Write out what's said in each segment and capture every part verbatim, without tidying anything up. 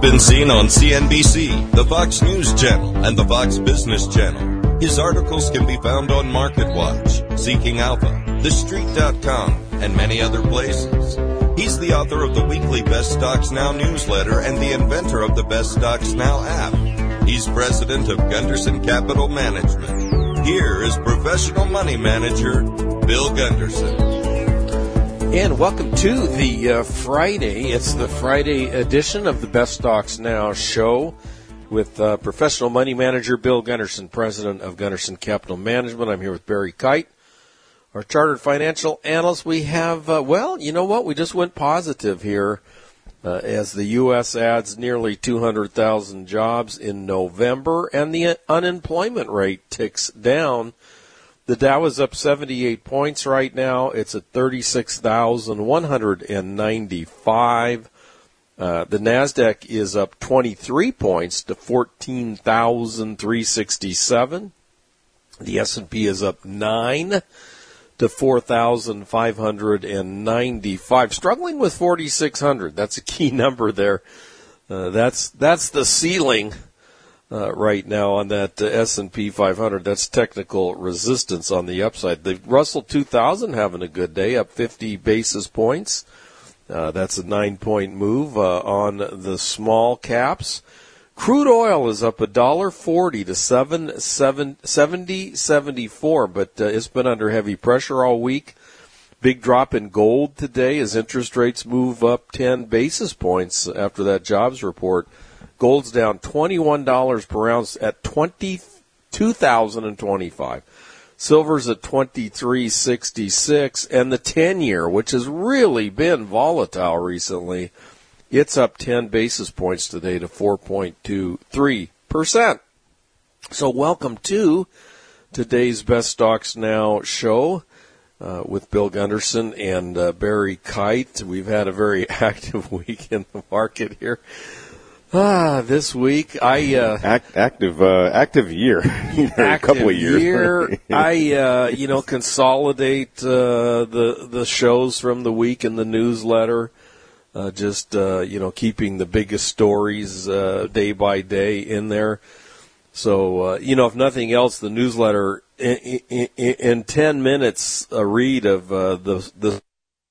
been seen on C N B C, the Fox News Channel, and the Fox Business Channel. His articles can be found on MarketWatch, Seeking Alpha, The Street dot com, and many other places. He's the author of the weekly Best Stocks Now newsletter and the inventor of the Best Stocks Now app. He's president of Gunderson Capital Management. Here is professional money manager, Bill Gunderson. And welcome to the uh, Friday. It's the Friday edition of the Best Stocks Now show with uh, professional money manager Bill Gunderson, president of Gunderson Capital Management. I'm here with Barry Kite, our chartered financial analyst. We have, uh, well, you know what? We just went positive here uh, as the U S adds nearly two hundred thousand jobs in November, and the unemployment rate ticks down. The Dow is up seventy-eight points right now. It's at thirty-six thousand one hundred ninety-five. Uh, the NASDAQ is up twenty-three points to fourteen thousand three hundred sixty-seven. The S and P is up nine to four thousand five hundred ninety-five. Struggling with forty-six hundred. That's a key number there. Uh, that's that's the ceiling Uh, right now on that uh, S and P five hundred. That's technical resistance on the upside. The Russell two thousand having a good day, up fifty basis points. Uh, that's a nine-point move uh, on the small caps. Crude oil is up one dollar forty to seven seventy seventy-four, but uh, it's been under heavy pressure all week. Big drop in gold today as interest rates move up ten basis points after that jobs report. Gold's down twenty-one dollars per ounce at twenty-two thousand twenty-five. Silver's at twenty-three sixty-six, and the ten-year, which has really been volatile recently, it's up ten basis points today to four point two three percent. So welcome to today's Best Stocks Now show uh, with Bill Gunderson and uh, Barry Kite. We've had a very active week in the market here. Ah, this week I uh, Act, active uh, active year, a couple of years. Year, I uh, you know consolidate uh, the the shows from the week in the newsletter, uh, just uh, you know keeping the biggest stories uh, day by day in there. So uh, you know if nothing else, the newsletter in, in, in ten minutes a read of uh, the the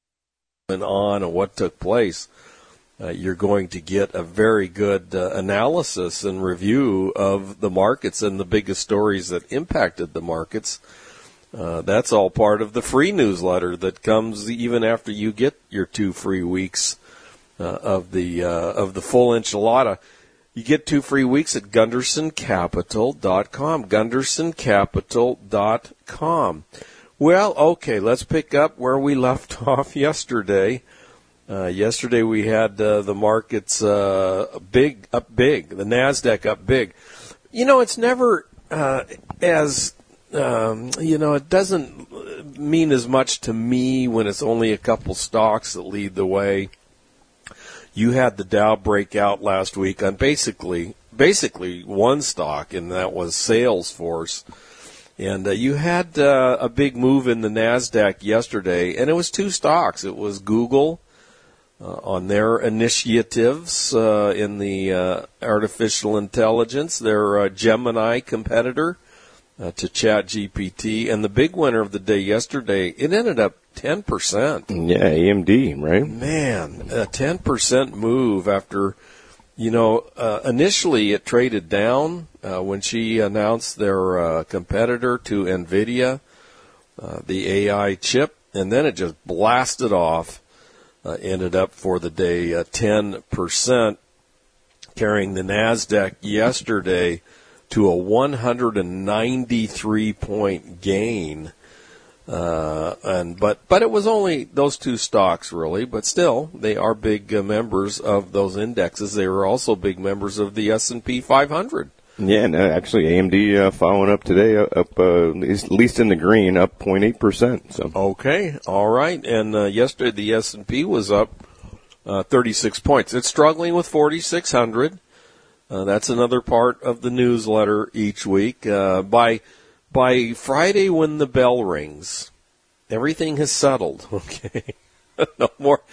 and on and what took place. Uh, you're going to get a very good uh, analysis and review of the markets and the biggest stories that impacted the markets. Uh, that's all part of the free newsletter that comes even after you get your two free weeks uh, of the uh, of the full enchilada. You get two free weeks at Gunderson Capital dot com. Gunderson Capital dot com. Well, okay, let's pick up where we left off yesterday. Uh, yesterday we had uh, the markets uh, big up big, the NASDAQ up big. You know, it's never uh, as, um, you know, it doesn't mean as much to me when it's only a couple stocks that lead the way. You had the Dow break out last week on basically, basically one stock, and that was Salesforce. And uh, you had uh, a big move in the NASDAQ yesterday, and it was two stocks. It was Google Uh, on their initiatives uh, in the uh, artificial intelligence, their uh, Gemini competitor uh, to ChatGPT, and the big winner of the day yesterday, it ended up ten percent. Yeah, A M D, right? Man, a ten percent move after, you know, uh, initially it traded down uh, when she announced their uh, competitor to NVIDIA, uh, the A I chip, and then it just blasted off. Uh, ended up for the day uh, ten percent, carrying the NASDAQ yesterday to a one hundred ninety-three point gain. Uh, and but but it was only those two stocks really, but still they are big uh, members of those indexes. They were also big members of the S and P five hundred. Yeah, no, actually, A M D uh, following up today, uh, up uh, at least in the green, up zero point eight percent. So okay, all right. And uh, yesterday the S and P was up uh, thirty-six points. It's struggling with forty-six hundred. Uh, that's another part of the newsletter each week. Uh, by by Friday, when the bell rings, everything has settled. Okay, no more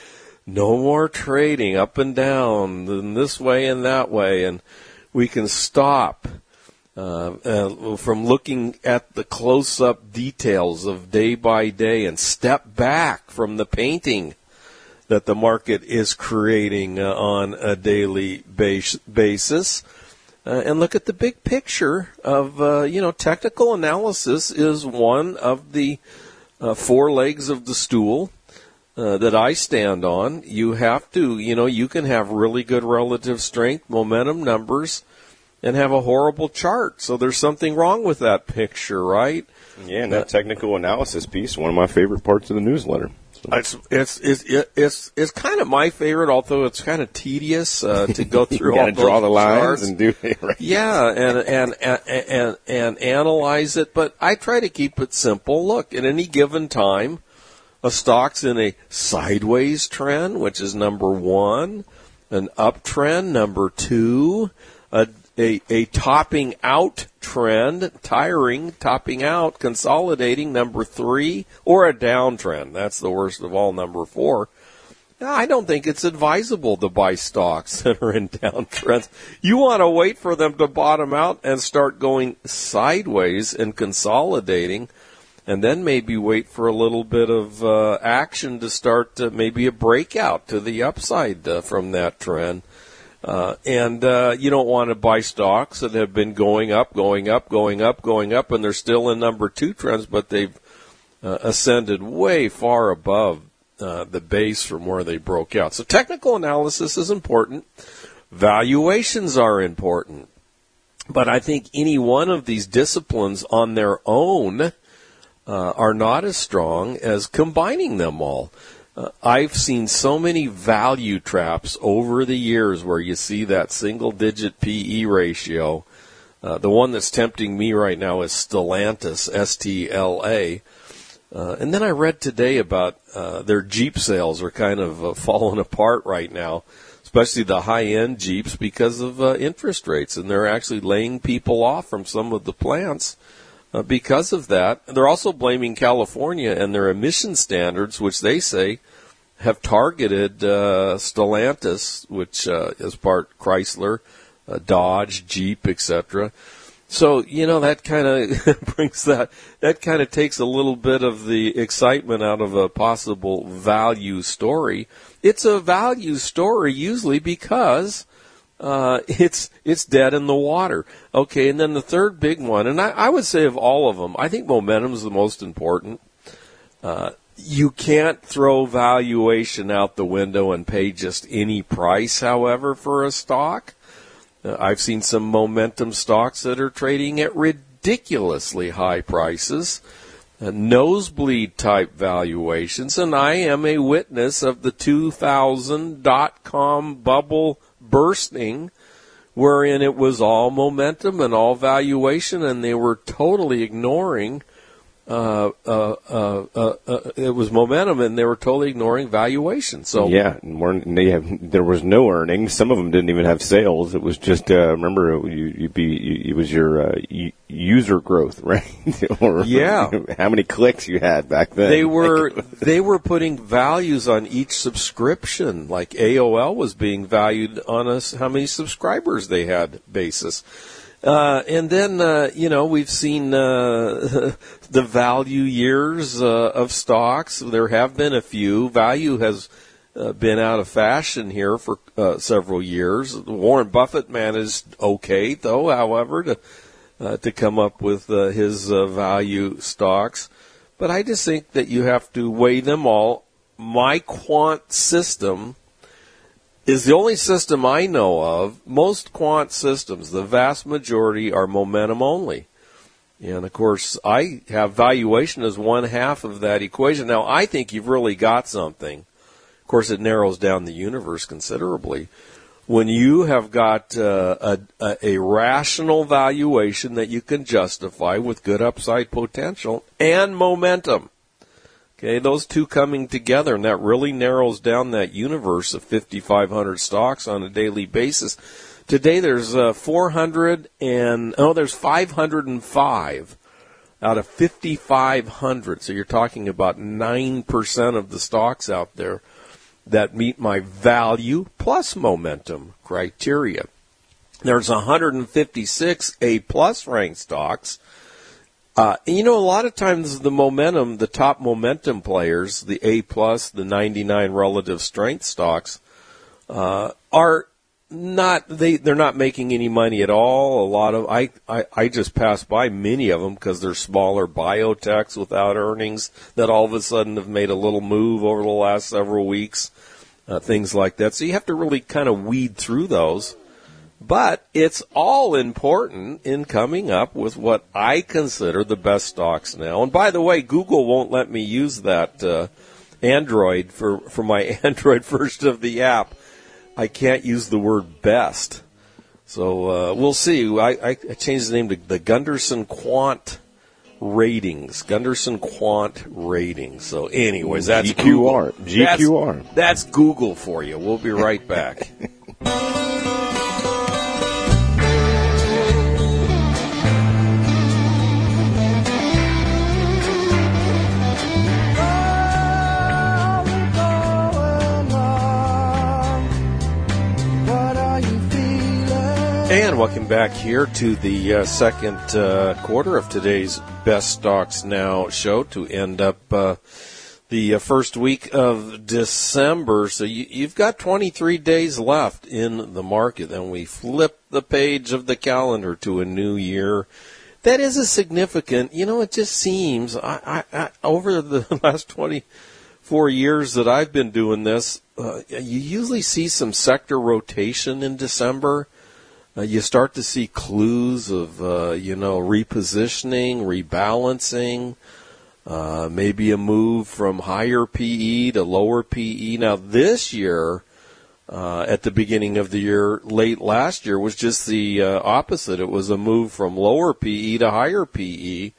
no more trading up and down and this way and that way, and we can stop uh, uh, from looking at the close-up details of day by day and step back from the painting that the market is creating uh, on a daily base, basis. Uh, and look at the big picture of, uh, you know, technical analysis is one of the uh, four legs of the stool uh, that I stand on. You have to, you know, you can have really good relative strength, momentum numbers, and have a horrible chart. So there's something wrong with that picture, right? Yeah, and that technical analysis piece, one of my favorite parts of the newsletter. It's it's it's it's it's kind of my favorite, although it's kind of tedious uh, to go through you all gotta those draw the lines charts. and do it right. Yeah, and, and and and and analyze it, but I try to keep it simple. Look, at any given time, a stock's in a sideways trend, which is number one, an uptrend, number two, a a, a topping out trend, tiring, topping out, consolidating, number three, or a downtrend. That's the worst of all, number four. Now, I don't think it's advisable to buy stocks that are in downtrends. You want to wait for them to bottom out and start going sideways and consolidating, and then maybe wait for a little bit of uh, action to start uh, maybe a breakout to the upside uh, from that trend. Uh, and uh, you don't want to buy stocks that have been going up, going up, going up, going up, and they're still in number two trends, but they've uh, ascended way far above uh, the base from where they broke out. So technical analysis is important. Valuations are important. But I think any one of these disciplines on their own uh, are not as strong as combining them all. Uh, I've seen so many value traps over the years where you see that single-digit P E ratio. Uh, the one that's tempting me right now is Stellantis, S T L A. Uh, and then I read today about uh, their Jeep sales are kind of uh, falling apart right now, especially the high-end Jeeps because of uh, interest rates. And they're actually laying people off from some of the plants uh, because of that. They're also blaming California and their emission standards, which they say have targeted uh, Stellantis, which uh, is part Chrysler, uh, Dodge, Jeep, et cetera. So, you know, that kind of brings that, that kind of takes a little bit of the excitement out of a possible value story. It's a value story usually because uh, it's it's dead in the water. Okay, and then the third big one, and I, I would say of all of them, I think momentum is the most important. Uh, you can't throw valuation out the window and pay just any price, however, for a stock. Uh, I've seen some momentum stocks that are trading at ridiculously high prices, uh, nosebleed type valuations, and I am a witness of the two thousand dot-com bubble bursting, wherein it was all momentum and all valuation, and they were totally ignoring Uh, uh, uh, uh, uh, it was momentum, and they were totally ignoring valuation. So yeah, and we're, they have, there was no earnings. Some of them didn't even have sales. It was just uh, remember you you be you, it was your uh, user growth, right? Or yeah, how many clicks you had back then. They were they were putting values on each subscription, like A O L was being valued on us how many subscribers they had basis. Uh, and then, uh, you know, we've seen uh, the value years uh, of stocks. There have been a few. Value has uh, been out of fashion here for uh, several years. Warren Buffett managed okay, though, however, to uh, to come up with uh, his uh, value stocks. But I just think that you have to weigh them all. My quant system is the only system I know of. Most quant systems, the vast majority, are momentum only. And, of course, I have valuation as one half of that equation. Now, I think you've really got something. Of course, it narrows down the universe considerably. When you have got uh, a, a, a rational valuation that you can justify with good upside potential and momentum. Okay, those two coming together, and that really narrows down that universe of fifty-five hundred stocks on a daily basis. Today there's uh, four hundred and, oh, there's five hundred five out of fifty-five hundred. So you're talking about nine percent of the stocks out there that meet my value plus momentum criteria. There's one hundred fifty-six A-plus ranked stocks. Uh, and you know, a lot of times the momentum, the top momentum players, the A-plus, the ninety-nine relative strength stocks, uh, are not, they, they're not making any money at all. A lot of, I, I, I just pass by many of them because they're smaller biotechs without earnings that all of a sudden have made a little move over the last several weeks, uh, things like that. So you have to really kind of weed through those. But it's all important in coming up with what I consider the best stocks now. And by the way, Google won't let me use that uh, Android for, for my Android version of the app. I can't use the word best. So uh, we'll see. I, I changed the name to the Gunderson Quant Ratings. Gunderson Quant Ratings. So anyways, that's G Q R. Google. G Q R. That's, that's Google for you. We'll be right back. And welcome back here to the uh, second uh, quarter of today's Best Stocks Now show to end up uh, the uh, first week of December. So you, you've got twenty-three days left in the market, and we flip the page of the calendar to a new year. That is a significant, you know, it just seems, I, I, I, over the last twenty-four years that I've been doing this, uh, you usually see some sector rotation in December. Uh, you start to see clues of, uh, you know, repositioning, rebalancing, uh, maybe a move from higher P E to lower P E. Now, this year, uh, at the beginning of the year, late last year, was just the uh, opposite. It was a move from lower P E to higher P E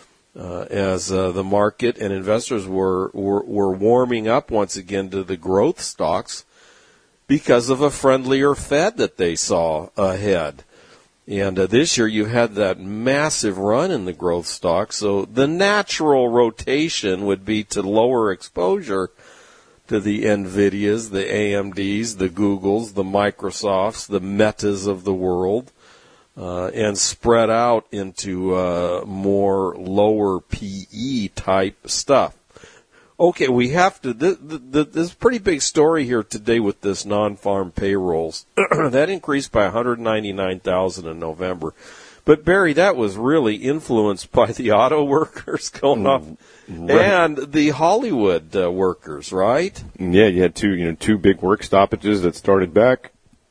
uh, as uh, the market and investors were, were, were warming up once again to the growth stocks, because of a friendlier Fed that they saw ahead. And uh, this year you had that massive run in the growth stock, so the natural rotation would be to lower exposure to the NVIDIAs, the A M Ds, the Googles, the Microsofts, the Metas of the world, uh, and spread out into uh, more lower P E type stuff. Okay, we have to, th- th- th- there's a pretty big story here today with this non-farm payrolls. That increased by one hundred ninety-nine thousand in November. But, Barry, that was really influenced by the auto workers going off right. and the Hollywood uh, workers, right? Yeah, you had two, you know, two big work stoppages that started back.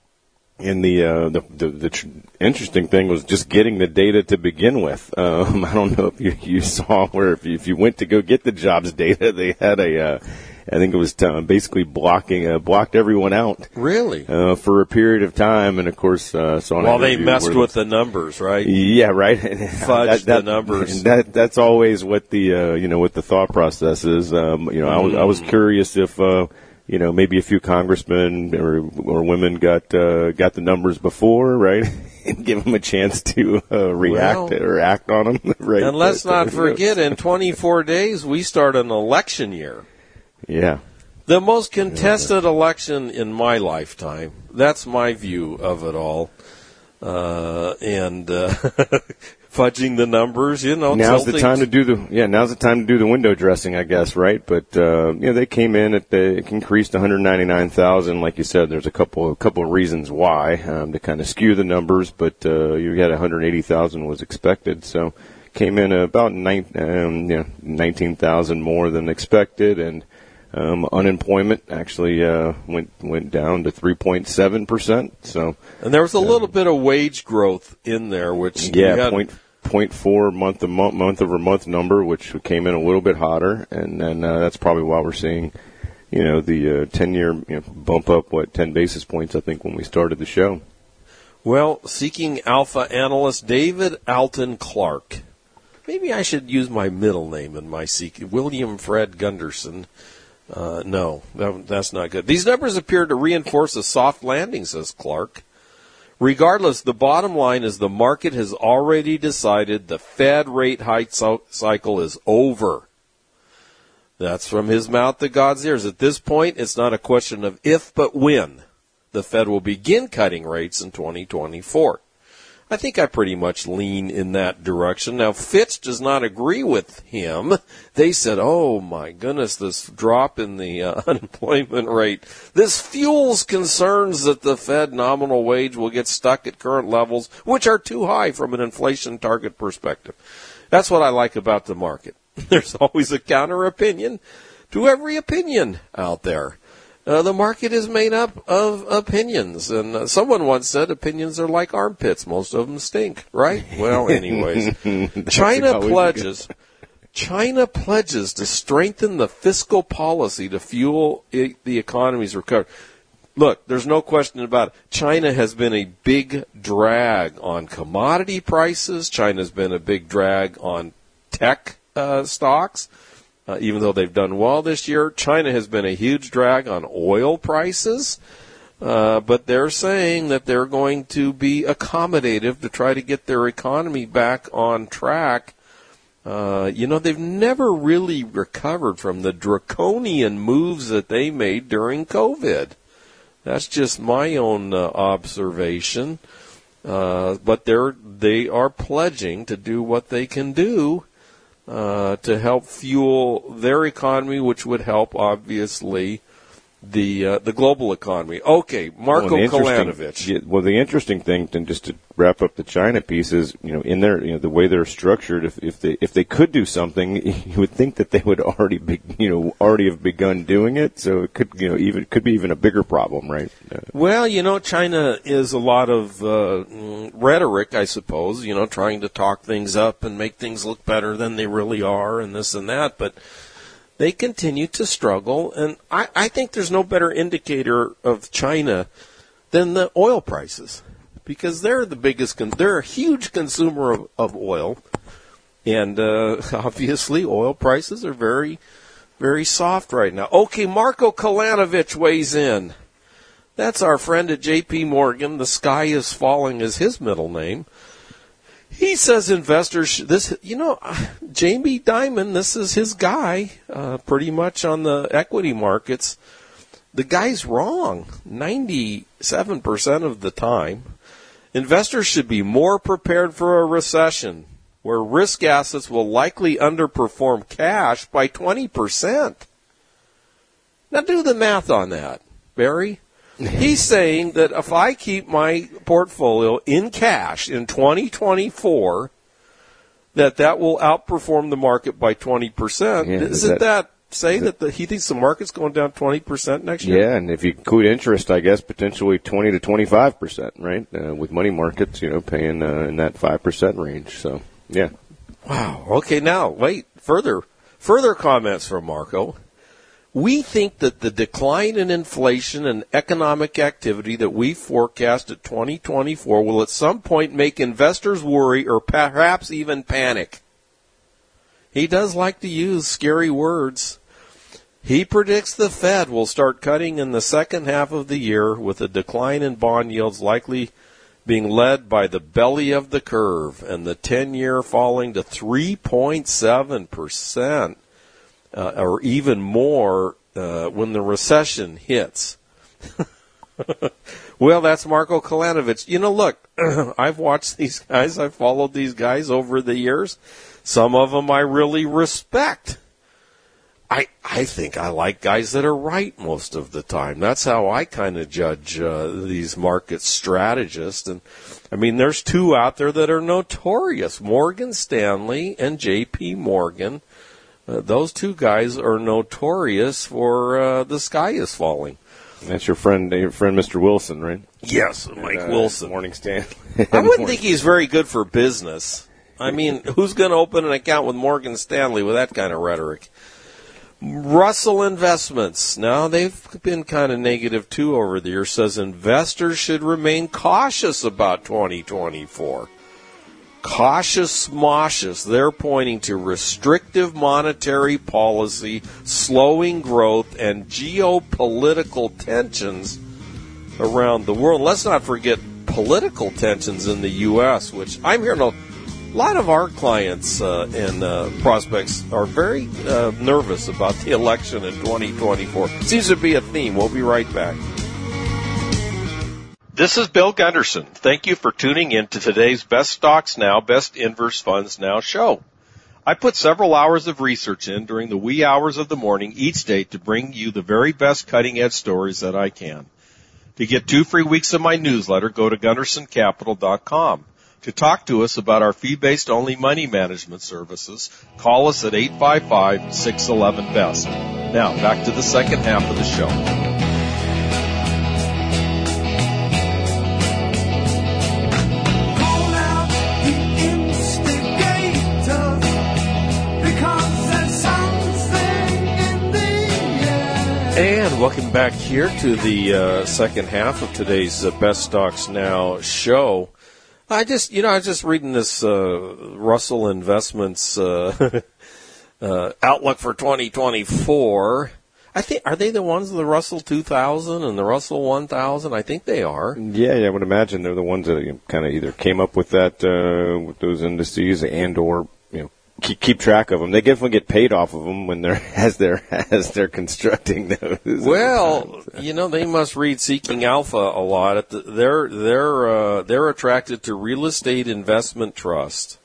And the, uh, the, the, the tr- interesting thing was just getting the data to begin with. Um, I don't know if you, you saw where if you, if you went to go get the jobs data, they had a, uh, I think it was t- basically blocking, uh, blocked everyone out. Really? Uh, for a period of time. And of course, uh, so While they messed with the numbers, right? Yeah, right. Fudged that, that, the numbers. That, that's always what the, uh, you know, what the thought process is. Um, you know, I was, I was curious if, uh, you know, maybe a few congressmen or or women got uh, got the numbers before, right, and give them a chance to uh, react well, or act on them, right? And let's not forget, in twenty-four days, we start an election year. Yeah. The most contested election in my lifetime. That's my view of it all. Uh, and uh, fudging the numbers, you know. Now's the tilting. time to do the yeah. Now's the time to do the window dressing, I guess, right? But uh, you know, they came in at the it increased one hundred ninety-nine thousand. Like you said, there's a couple a couple of reasons why um, to kind of skew the numbers, but uh, you had one hundred eighty thousand was expected, so came in about nine, um, you know, nineteen thousand more than expected, and um, unemployment actually uh, went went down to three point seven percent. So, and there was a little uh, bit of wage growth in there, which yeah, had, point. point four month a month month over month number, which came in a little bit hotter, and then uh, that's probably why we're seeing, you know, the uh, ten year you know, bump up what ten basis points I think when we started the show. Well, Seeking Alpha analyst David Alton Clark. Maybe I should use my middle name in my Seeking. William Fred Gunderson. Uh, no, that, that's not good. These numbers appear to reinforce a soft landing, says Clark. Regardless, the bottom line is the market has already decided the Fed rate hike so- cycle is over. That's from his mouth to God's ears. At this point, it's not a question of if, but when the Fed will begin cutting rates in twenty twenty-four. I think I pretty much lean in that direction. Now, Fitch does not agree with him. They said, oh, my goodness, this drop in the uh, unemployment rate, this fuels concerns that the Fed nominal wage will get stuck at current levels, which are too high from an inflation target perspective. That's what I like about the market. There's always a counter opinion to every opinion out there. Uh, the market is made up of opinions, and uh, someone once said opinions are like armpits. Most of them stink, right? Well, anyways, China pledges, China pledges to strengthen the fiscal policy to fuel I- the economy's recovery. Look, there's no question about it. China has been a big drag on commodity prices. China's been a big drag on tech uh, stocks. Uh, even though they've done well this year, China has been a huge drag on oil prices. Uh, but they're saying that they're going to be accommodative to try to get their economy back on track. Uh, you know, they've never really recovered from the draconian moves that they made during COVID. That's just my own uh, observation. Uh, but they're, they are pledging to do what they can do Uh, to help fuel their economy, which would help, obviously, the uh, the global economy. Okay, Marko well, Kolanovic. Yeah, well, the interesting thing, then, just to wrap up the China piece, is you know in their you know the way they're structured. If if they if they could do something, you would think that they would already be you know already have begun doing it. So it could you know even could be even a bigger problem, right? Uh, well, you know, China is a lot of uh, rhetoric, I suppose. You know, trying to talk things up and make things look better than they really are, and this and that, but they continue to struggle, and I, I think there's no better indicator of China than the oil prices, because they're the biggest, con- they're a huge consumer of, of oil, and uh, obviously oil prices are very, very soft right now. Okay, Marko Kolanovic weighs in. That's our friend at J P Morgan. The sky is falling is his middle name. He says investors, this, you know, Jamie Dimon, this is his guy, uh, pretty much on the equity markets. The guy's wrong ninety-seven percent of the time. Investors should be more prepared for a recession where risk assets will likely underperform cash by twenty percent. Now do the math on that, Barry. He's saying that if I keep my portfolio in cash in twenty twenty-four, that that will outperform the market by twenty percent. Yeah, Isn't that, that say that, that the, he thinks the market's going down twenty percent next year? Yeah, and if you include interest, I guess potentially twenty to twenty-five percent, right? Uh, with money markets, you know, paying uh, in that five percent range. So, yeah. Wow. Okay, now, wait, further, further comments from Marko. We think that the decline in inflation and economic activity that we forecast at twenty twenty-four will at some point make investors worry or perhaps even panic. He does like to use scary words. He predicts the Fed will start cutting in the second half of the year, with a decline in bond yields likely being led by the belly of the curve and the ten-year falling to three point seven percent. Uh, or even more uh, when the recession hits. Well, that's Marko Kolanovic. You know, look, I've watched these guys. I've followed these guys over the years. Some of them I really respect. I I think I like guys that are right most of the time. That's how I kind of judge uh, these market strategists. And, I mean, there's two out there that are notorious, Morgan Stanley and J P Morgan. Uh, those two guys are notorious for uh, the sky is falling. That's your friend, your friend, Mister Wilson, right? Yes, Mike uh, Wilson. Morning Stanley. I wouldn't think he's very good for business. I mean, who's going to open an account with Morgan Stanley with that kind of rhetoric? Russell Investments. Now, they've been kind of negative, too, over the years. Says investors should remain cautious about twenty twenty-four. Cautious smoshes. They're pointing to restrictive monetary policy, slowing growth, and geopolitical tensions around the world. Let's not forget political tensions in the U S, which I'm hearing a A lot of our clients uh, and uh, prospects are very uh, nervous about the election in twenty twenty-four. Seems to be a theme. We'll be right back. This is Bill Gunderson. Thank you for tuning in to today's Best Stocks Now, Best Inverse Funds Now show. I put several hours of research in during the wee hours of the morning each day to bring you the very best cutting-edge stories that I can. To get two free weeks of my newsletter, go to gunderson capital dot com. To talk to us about our fee-based only money management services, call us at eight five five, six one one, B E S T. Now, back to the second half of the show. And welcome back here to the uh, second half of today's uh, Best Stocks Now show. I just, you know, I was just reading this uh, Russell Investments uh, uh, outlook for twenty twenty-four. I think, are they the ones, the Russell two thousand and the Russell one thousand? I think they are. Yeah, yeah, I would imagine they're the ones that you know, kind of either came up with that, uh, with those indices, and or you know. Keep, keep track of them. They definitely get paid off of them when they're as they're as they're constructing those. Well, you know, they must read Seeking Alpha a lot. They're they're uh, they're attracted to real estate investment trust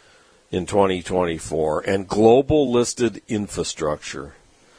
in twenty twenty-four and global listed infrastructure.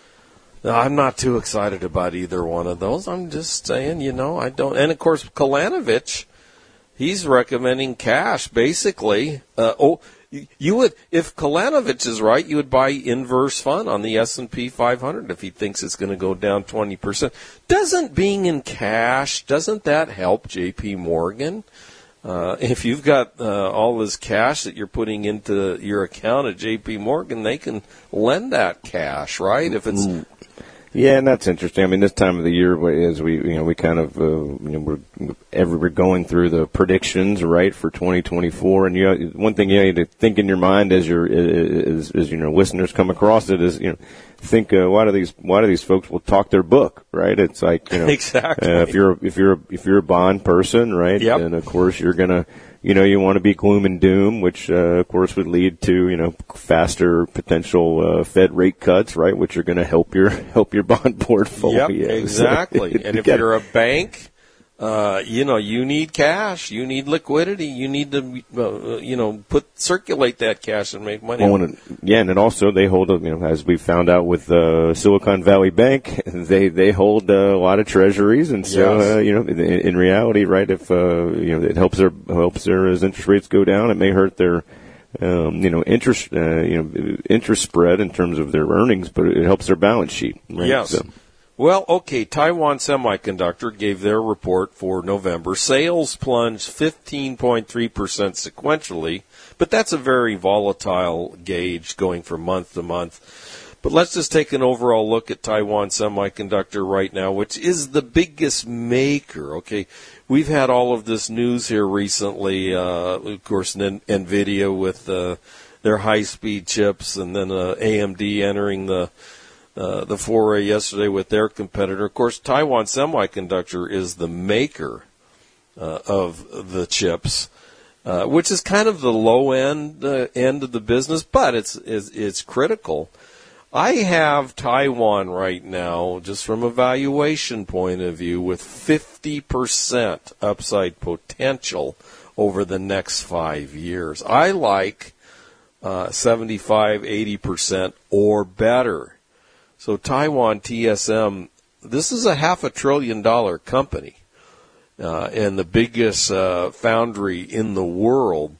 Now, I'm not too excited about either one of those. I'm just saying, you know, I don't. And of course, Kalanovich, he's recommending cash basically. Uh, oh. You would, if Kalanovich is right, you would buy inverse fund on the S and P five hundred if he thinks it's going to go down twenty percent. Doesn't being in cash, doesn't that help J P Morgan? Uh, if you've got uh, all this cash that you're putting into your account at J P Morgan, they can lend that cash, right? If it's Yeah, and that's interesting. I mean, this time of the year, as we, you know, we kind of, uh, you know, we're every, we're going through the predictions, right, for twenty twenty-four. And you know, one thing you need to think in your mind as your, as, as you know, listeners come across it is, you know, think, uh, why do these, why do these folks will talk their book, right? It's like, you know, exactly. Uh, if you're, if you're, if you're a bond person, right, yep. then of course you're gonna. You know, you want to be gloom and doom, which, uh, of course, would lead to, you know, faster potential uh, Fed rate cuts, right, which are going to help your help your bond portfolio. Yep, exactly. So, and if you're a bank, uh, you know, you need cash, you need liquidity, you need to, uh, you know, put circulate that cash and make money. Well, and, yeah, and then also they hold, you know, as we found out with uh, Silicon Valley Bank, they they hold uh, a lot of treasuries, and so yes. uh, you know, in, in reality, right, if uh, you know, it helps their helps their as interest rates go down, it may hurt their. Um, you know, interest, uh, you know, interest spread in terms of their earnings, but it helps their balance sheet. Right? Yes. So. Well, okay, Taiwan Semiconductor gave their report for November. Sales plunged fifteen point three percent sequentially, but that's a very volatile gauge going from month to month. But let's just take an overall look at Taiwan Semiconductor right now, which is the biggest maker, okay? We've had all of this news here recently, uh, of course, N- NVIDIA with uh, their high-speed chips, and then uh, A M D entering the Uh, the foray yesterday with their competitor. Of course, Taiwan Semiconductor is the maker uh, of the chips, uh, which is kind of the low end uh, end of the business, but it's, it's it's critical. I have Taiwan right now, just from a valuation point of view, with fifty percent upside potential over the next five years. I like uh, seventy-five, eighty percent or better. So Taiwan T S M, this is a half a trillion dollar company, uh, and the biggest uh, foundry in the world,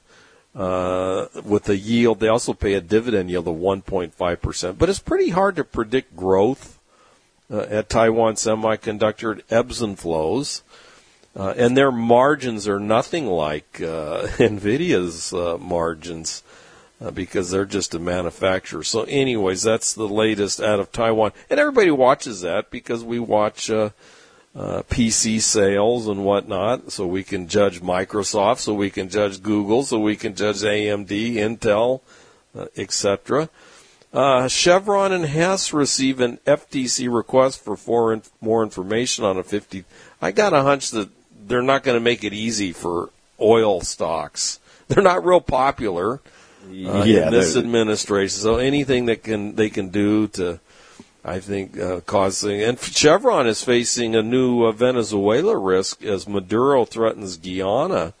uh, with a yield. They also pay a dividend yield of one point five percent. But it's pretty hard to predict growth uh, at Taiwan Semiconductor. It ebbs and flows, uh, and their margins are nothing like uh, NVIDIA's uh, margins. Uh, because they're just a manufacturer. So anyways, that's the latest out of Taiwan. And everybody watches that because we watch uh, uh, P C sales and whatnot, so we can judge Microsoft, so we can judge Google, so we can judge A M D, Intel, uh, et cetera. Uh, Chevron and Hess receive an F T C request for four more information on a fifty. I got a hunch that they're not going to make it easy for oil stocks. they're not real popular uh, yeah, in this administration. So anything that can they can do to, I think, uh, cause things. And Chevron is facing a new uh, Venezuela risk as Maduro threatens Guyana.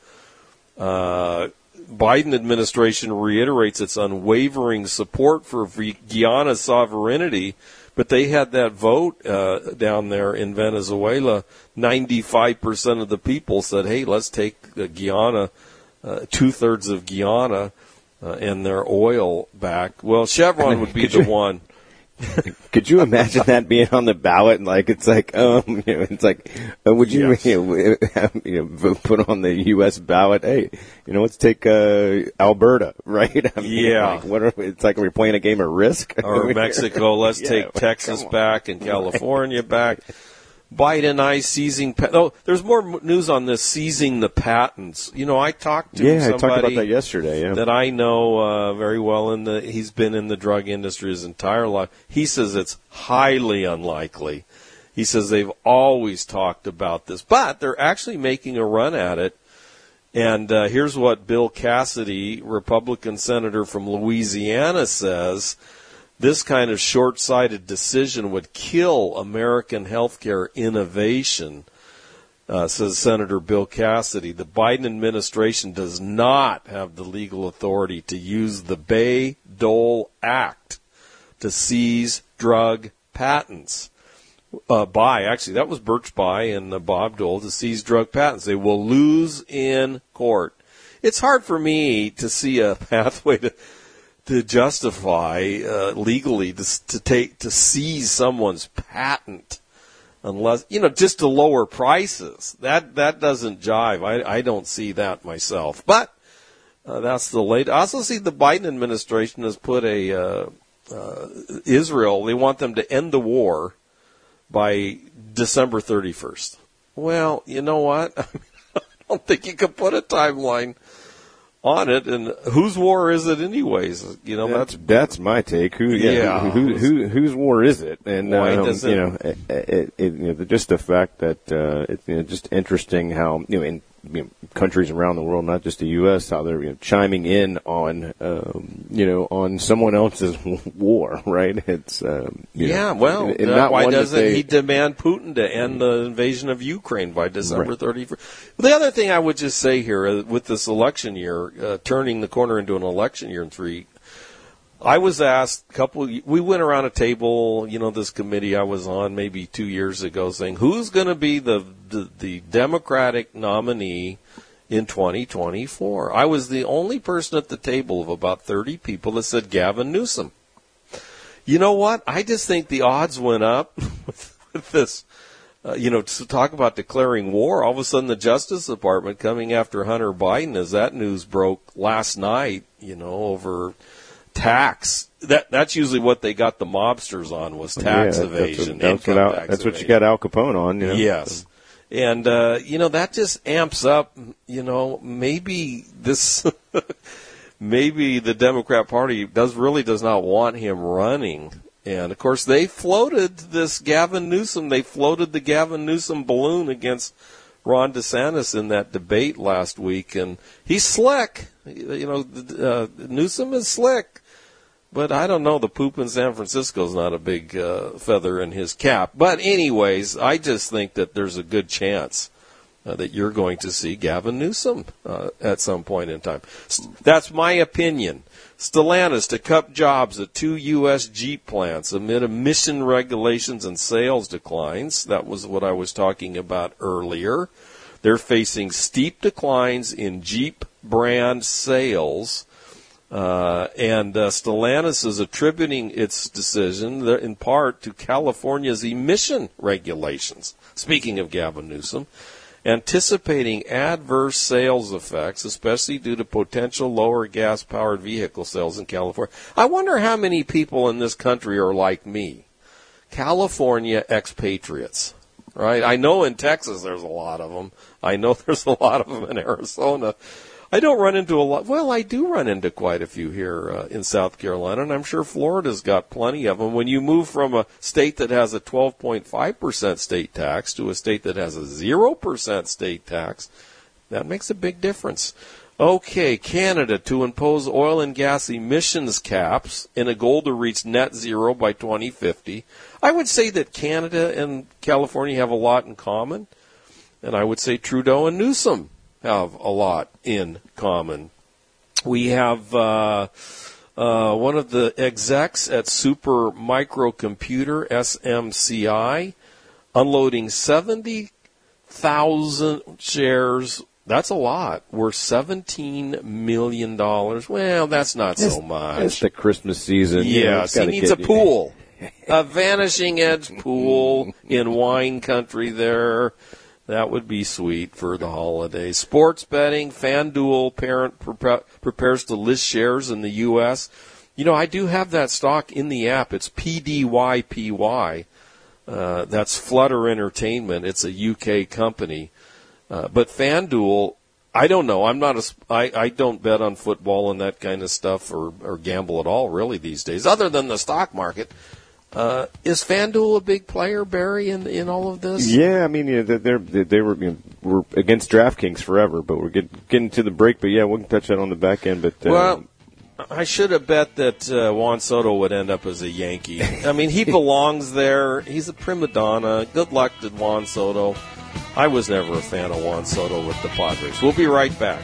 Uh, Biden administration reiterates its unwavering support for Guyana's sovereignty, but they had that vote uh, down there in Venezuela. ninety-five percent of the people said, hey, let's take uh, Guyana, uh, two-thirds of Guyana uh, and their oil back. Well, Chevron would be the one. Could you imagine that being on the ballot? Like it's like, um, you know, it's like, uh, would you, yes. you, know, have, you know, put on the U S ballot? Hey, you know, let's take uh, Alberta, right? I mean, yeah, like, what are, it's like we're playing a game of Risk. Or Mexico. Let's yeah, take well, Texas back and California back. Biden I seizing. Oh, there's more news on this seizing the patents. You know, I talked to yeah, somebody I talked about that yesterday. Yeah, that I know uh, very well. In the he's been in the drug industry his entire life. He says it's highly unlikely. He says they've always talked about this, but they're actually making a run at it. And uh, here's what Bill Cassidy, Republican senator from Louisiana, says. This kind of short-sighted decision would kill American healthcare innovation, uh, says Senator Bill Cassidy. The Biden administration does not have the legal authority to use the Bayh-Dole Act to seize drug patents. Uh, by, actually, that was Birch Bayh and uh, Bob Dole to seize drug patents. They will lose in court. It's hard for me to see a pathway to... to justify uh, legally to, to take to seize someone's patent, unless you know just to lower prices. That that doesn't jive. I I don't see that myself. But uh, that's the late. I also see the Biden administration has put a uh, uh, Israel. They want them to end the war by December thirty-first. Well, you know what? I don't think you can put a timeline on it, and whose war is it anyways? You know, that's that's, that's my take. Who, yeah, yeah. Who, who, who, whose war is it? And Why um, does you it, know, it, it, it, you know, just the fact that uh, it's you know, just interesting how you know in you know, countries around the world, not just the U S, how they're you know, chiming in on um, you know on someone else's war, right? It's um, yeah. know, well, and, and uh, not why doesn't they, he demand Putin to end the invasion of Ukraine by December thirty-first? The other thing I would just say here, uh, with this election year, uh, turning the corner into an election year in three, I was asked a couple, we went around a table, you know, this committee I was on maybe two years ago saying, who's going to be the, the, the Democratic nominee in twenty twenty-four? I was the only person at the table of about thirty people that said Gavin Newsom. You know what? I just think the odds went up with, with this. Uh, you know, to talk about declaring war, all of a sudden the Justice Department coming after Hunter Biden as that news broke last night, you know, over tax. That That's usually what they got the mobsters on was tax yeah, evasion. That's, what, that's, what, Al, that's what you got Al Capone on. You know? Yes. And, uh, you know, that just amps up, you know, maybe this, maybe the Democrat Party does really does not want him running. And, of course, they floated this Gavin Newsom. They floated the Gavin Newsom balloon against Ron DeSantis in that debate last week. And he's slick. You know, uh, Newsom is slick. But I don't know. The poop in San Francisco is not a big uh, feather in his cap. But anyways, I just think that there's a good chance uh, that you're going to see Gavin Newsom uh, at some point in time. That's my opinion. Stellantis to cut jobs at two U S Jeep plants amid emission regulations and sales declines. That was what I was talking about earlier. They're facing steep declines in Jeep brand sales. Uh, and uh, Stellantis is attributing its decision in part to California's emission regulations. Speaking of Gavin Newsom, anticipating adverse sales effects, especially due to potential lower gas-powered vehicle sales in California. I wonder how many people in this country are like me, California expatriates, right? I know in Texas there's a lot of them. I know there's a lot of them in Arizona. I don't run into a lot. Well, I do run into quite a few here uh, in South Carolina, and I'm sure Florida's got plenty of them. When you move from a state that has a twelve point five percent state tax to a state that has a zero percent state tax, That makes a big difference. Okay, Canada to impose oil and gas emissions caps and a goal to reach net zero by twenty fifty. I would say that Canada and California have a lot in common, and I would say Trudeau and Newsom have a lot in common. We have uh, uh, one of the execs at Super Microcomputer, S M C I, unloading seventy thousand shares. That's a lot. Worth seventeen million dollars. Well, that's not it's, so much. It's the Christmas season. Yes, you know, he needs a pool. A Vanishing Edge pool in wine country there. That would be sweet for the holidays. Sports betting, FanDuel parent pre- prepares to list shares in the U S. You know, I do have that stock in the app. It's P D Y P Y. Uh, that's Flutter Entertainment. It's a U K company. Uh, but FanDuel, I don't know. I'm not a, I, I don't bet on football and that kind of stuff or, or gamble at all really these days, other than the stock market. Uh, is FanDuel a big player, Barry, in, in all of this? Yeah, I mean, yeah, they're, they're, they were you know, were against DraftKings forever, but we're get, getting to the break. But, yeah, we can touch that on the back end. But uh, Well, I should have bet that uh, Juan Soto would end up as a Yankee. I mean, he belongs there. He's a prima donna. Good luck to Juan Soto. I was never a fan of Juan Soto with the Padres. We'll be right back.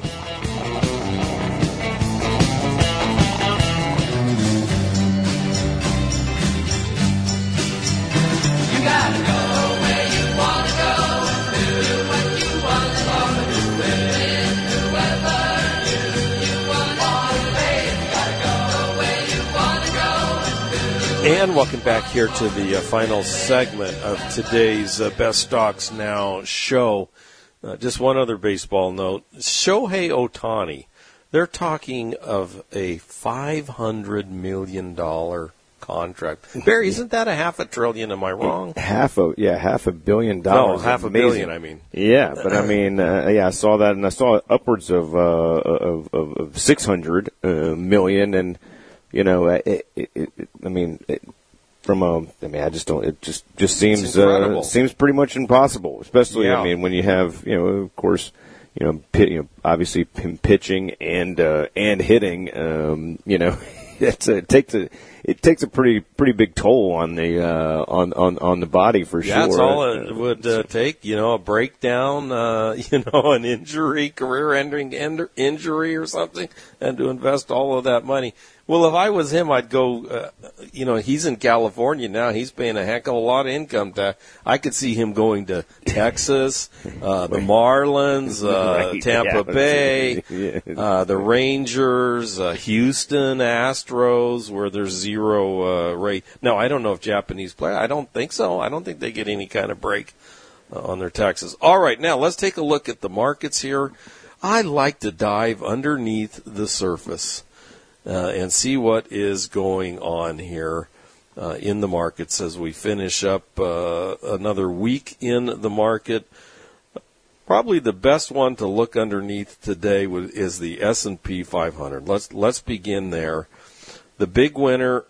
You gotta go where you wanna go and do what you want as long as you win. Whoever you, you want to play. You gotta go where you wanna go and do. And welcome back here to the uh, final segment of today's uh, Best Stocks Now show. Uh, just one other baseball note. Shohei Ohtani, they're talking of a five hundred million dollars contract. Barry, isn't that a half a trillion? Am I wrong? half a yeah, half a billion dollars. No, half a Amazing. billion, I mean. Yeah, but I mean, uh, yeah, I saw that, and I saw upwards of uh, of, of, of six hundred uh, million, and you know, it, it, it, I mean, it, from a, I mean, I just don't. It just just seems uh, seems pretty much impossible, especially Yeah. I mean, when you have, you know, of course, you know, pit, you know obviously pitching and uh, and hitting, um, you know, it's a, it takes a it takes a pretty pretty big toll on the uh, on, on on the body for Yeah, sure. that's all it would uh, take. You know, a breakdown, uh, you know, an injury, career-ending injury or something, and to invest all of that money. Well, if I was him, I'd go, uh, you know, he's in California now. He's paying a heck of a lot of income tax. I could see him going to Texas, uh, the Marlins, uh, Right, Tampa yeah. Bay, Yeah. uh, the Rangers, uh, Houston Astros, where there's zero uh, rate. Now, I don't know if Japanese play. I don't think so. I don't think they get any kind of break uh, on their taxes. All right, now let's take a look at the markets here. I like to dive underneath the surface. Uh, and see what is going on here uh, in the markets as we finish up uh, another week in the market. Probably the best one to look underneath today would, is the S and P five hundred. Let's let's begin there. The big winner,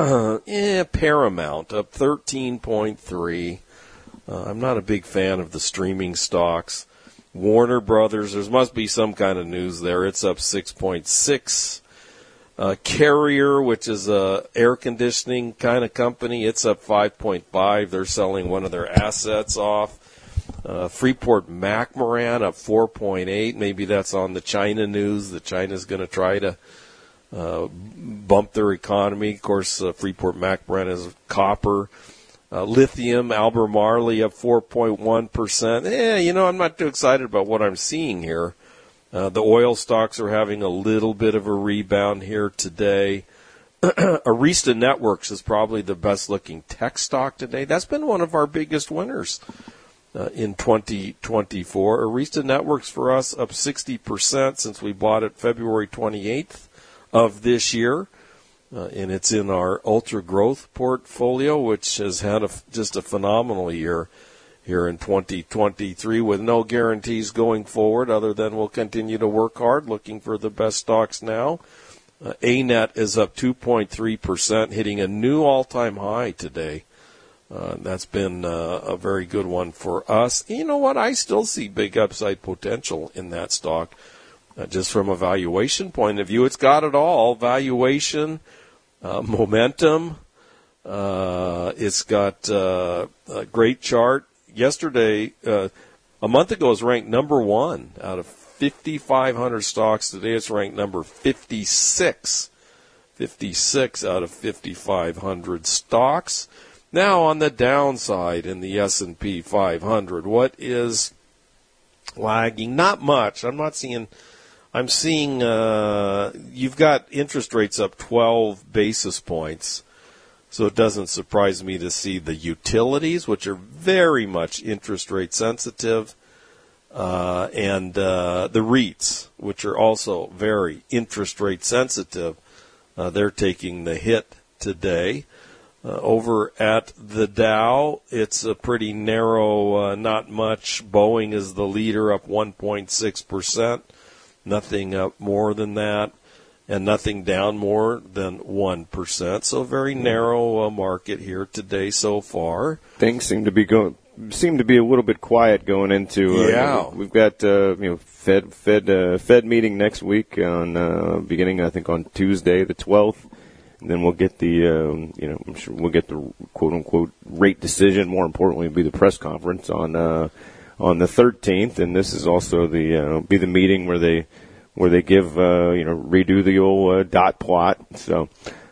eh, Paramount, up thirteen point three. Uh, I'm not a big fan of the streaming stocks. Warner Brothers, there must be some kind of news there. It's up six point six. Uh, Carrier, which is a air conditioning kind of company, it's up five point five. They're selling one of their assets off. Uh, Freeport McMoran up four point eight. Maybe that's on the China news that China's going to try to uh, bump their economy. Of course, uh, Freeport McMoran is copper. Uh, lithium, Albemarle up four point one percent. Eh, you know, I'm not too excited about what I'm seeing here. Uh, the oil stocks are having a little bit of a rebound here today. Arista Networks is probably the best-looking tech stock today. That's been one of our biggest winners uh, in twenty twenty-four. Arista Networks for us up sixty percent since we bought it February twenty-eighth of this year. Uh, and it's in our ultra-growth portfolio, which has had a, just a phenomenal year here in twenty twenty-three with no guarantees going forward other than we'll continue to work hard looking for the best stocks now. Uh, A N E T is up two point three percent, hitting a new all-time high today. Uh, that's been uh, a very good one for us. You know what? I still see big upside potential in that stock. Uh, just from a valuation point of view, it's got it all. Valuation, uh, momentum. Uh, it's got uh, a great chart. Yesterday, uh, a month ago, it was ranked number one out of fifty-five hundred stocks. Today, it's ranked number fifty-six. fifty-six out of fifty-five hundred stocks. Now, on the downside in the S and P five hundred, what is lagging? Not much. I'm not seeing, I'm seeing, uh, you've got interest rates up twelve basis points. So it doesn't surprise me to see the utilities, which are very much interest rate sensitive, uh, and uh, the REITs, which are also very interest rate sensitive. Uh, they're taking the hit today. Uh, over at the Dow, it's a pretty narrow, uh, not much. Boeing is the leader, up one point six percent. Nothing up more than that, and nothing down more than one percent. So very narrow uh, market here today so far. Things seem to be going seem to be a little bit quiet going into. Uh, yeah, we've got uh, you know Fed Fed uh, Fed meeting next week on uh, beginning I think on Tuesday the twelfth. And then we'll get the, um, you know, I'm sure we'll get the quote unquote rate decision. More importantly, it'll be the press conference on uh, on the thirteenth, and this is also the uh, be the meeting where they where they give uh, you know redo the old uh, dot plot. So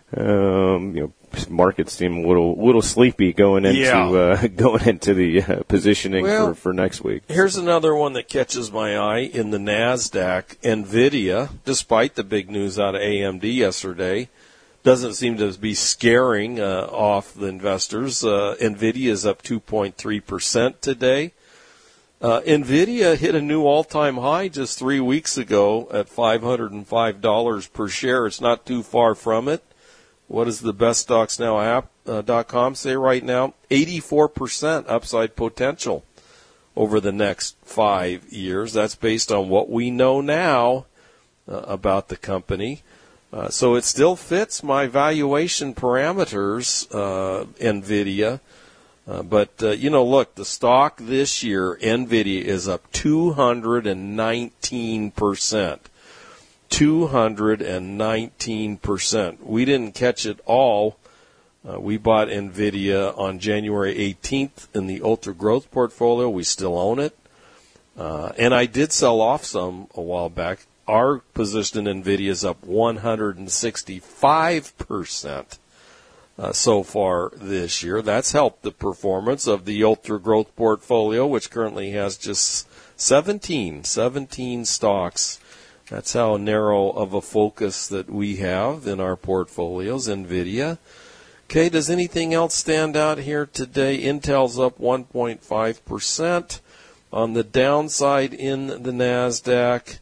um, you know, markets seem a little little sleepy going into yeah. uh, going into the uh, positioning well, for, for next week. Here's another one that catches my eye in the NASDAQ. NVIDIA, despite the big news out of A M D yesterday, doesn't seem to be scaring uh, off the investors. Uh, NVIDIA is up two point three percent today. Uh, NVIDIA hit a new all-time high just three weeks ago at five hundred five dollars per share. It's not too far from it. What does the best stocks now app dot com say right now? eighty-four percent upside potential over the next five years. That's based on what we know now uh, about the company. Uh, so it still fits my valuation parameters, uh, NVIDIA. Uh, but, uh, you know, look, the stock this year, NVIDIA, is up two hundred nineteen percent. two hundred nineteen percent. We didn't catch it all. Uh, we bought NVIDIA on January eighteenth in the Ultra Growth portfolio. We still own it. Uh, and I did sell off some a while back. Our position in NVIDIA is up one hundred sixty-five percent uh, so far this year. That's helped the performance of the Ultra Growth portfolio, which currently has just seventeen, seventeen stocks. That's how narrow of a focus that we have in our portfolios, NVIDIA. Okay, does anything else stand out here today? Intel's up one point five percent. On the downside in the NASDAQ,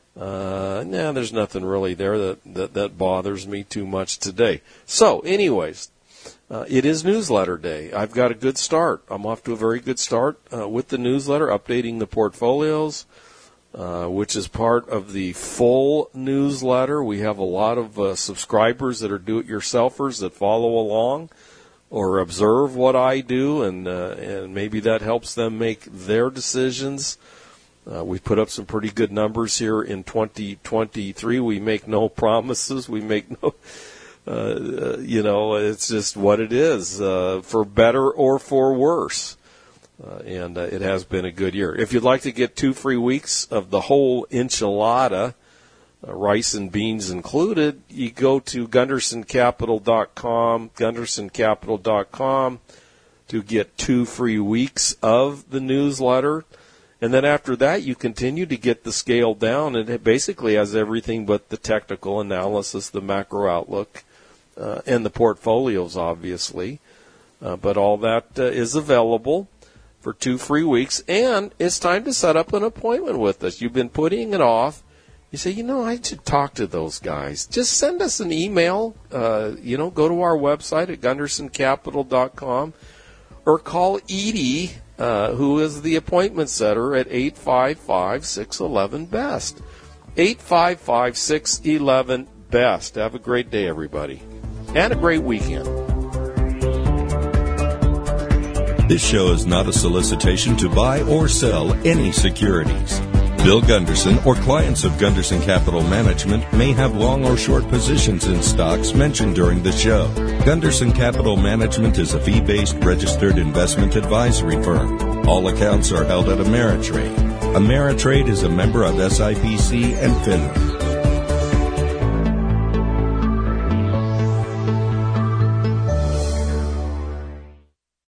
Uh, nah, there's nothing really there that, that, that bothers me too much today. So, anyways, uh, it is newsletter day. I've got a good start. I'm off to a very good start uh, with the newsletter, updating the portfolios, uh, which is part of the full newsletter. We have a lot of uh, subscribers that are do-it-yourselfers that follow along or observe what I do, and uh, and maybe that helps them make their decisions. Uh, we've put up some pretty good numbers here in twenty twenty-three. We make no promises. We make no, uh, you know, it's just what it is, uh, for better or for worse. Uh, and uh, it has been a good year. If you'd like to get two free weeks of the whole enchilada, uh, rice and beans included, you go to gunderson capital dot com, gunderson capital dot com to get two free weeks of the newsletter. And then after that, you continue to get the scale down, and it basically has everything but the technical analysis, the macro outlook, uh, and the portfolios, obviously. Uh, but all that uh, is available for two free weeks, and it's time to set up an appointment with us. You've been putting it off. You say, you know, I should talk to those guys. Just send us an email. Uh, you know, go to our website at gunderson capital dot com or call Edie, Uh, who is the appointment setter, at eight five five, six one one, B E S T. eight five five, six one one, B E S T. Have a great day, everybody. And a great weekend. This show is not a solicitation to buy or sell any securities. Bill Gunderson or clients of Gunderson Capital Management may have long or short positions in stocks mentioned during the show. Gunderson Capital Management is a fee-based registered investment advisory firm. All accounts are held at Ameritrade. Ameritrade is a member of S I P C and FINRA.